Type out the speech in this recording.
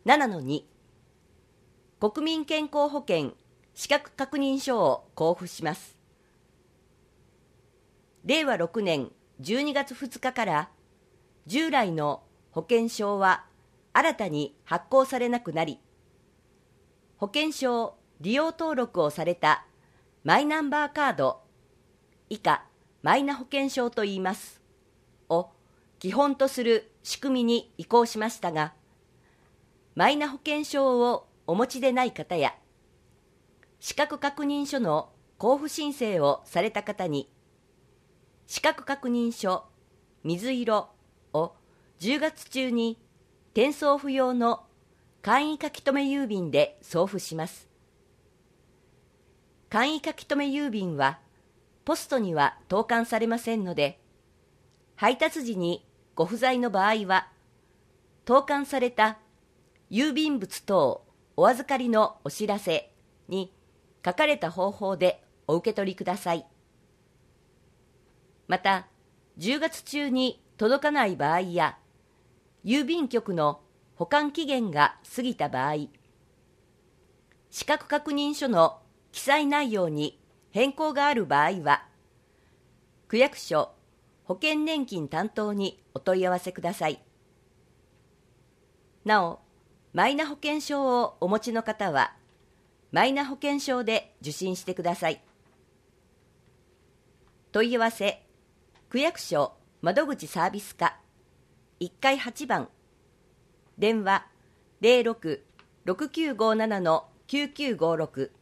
7-2 国民健康保険資格確認書を交付します。令和6年12月2日から従来の保険証は新たに発行されなくなり、保険証利用登録をされたマイナンバーカード以下マイナ保険証といいますを基本とする仕組みに移行しましたが、マイナ保険証をお持ちでない方や資格確認書の交付申請をされた方に資格確認書水色を10月中に転送不要の簡易書留郵便で送付します。簡易書留郵便はポストには投函されませんので、配達時にご不在の場合は投函された郵便物等お預かりのお知らせに書かれた方法でお受け取りください。また、10月中に届かない場合や、郵便局の保管期限が過ぎた場合、資格確認書の記載内容に変更がある場合は、区役所保険年金担当にお問い合わせください。なお、マイナ保険証をお持ちの方は、マイナ保険証で受診してください。問い合わせ、区役所窓口サービス課1階8番、電話 06-6957-9956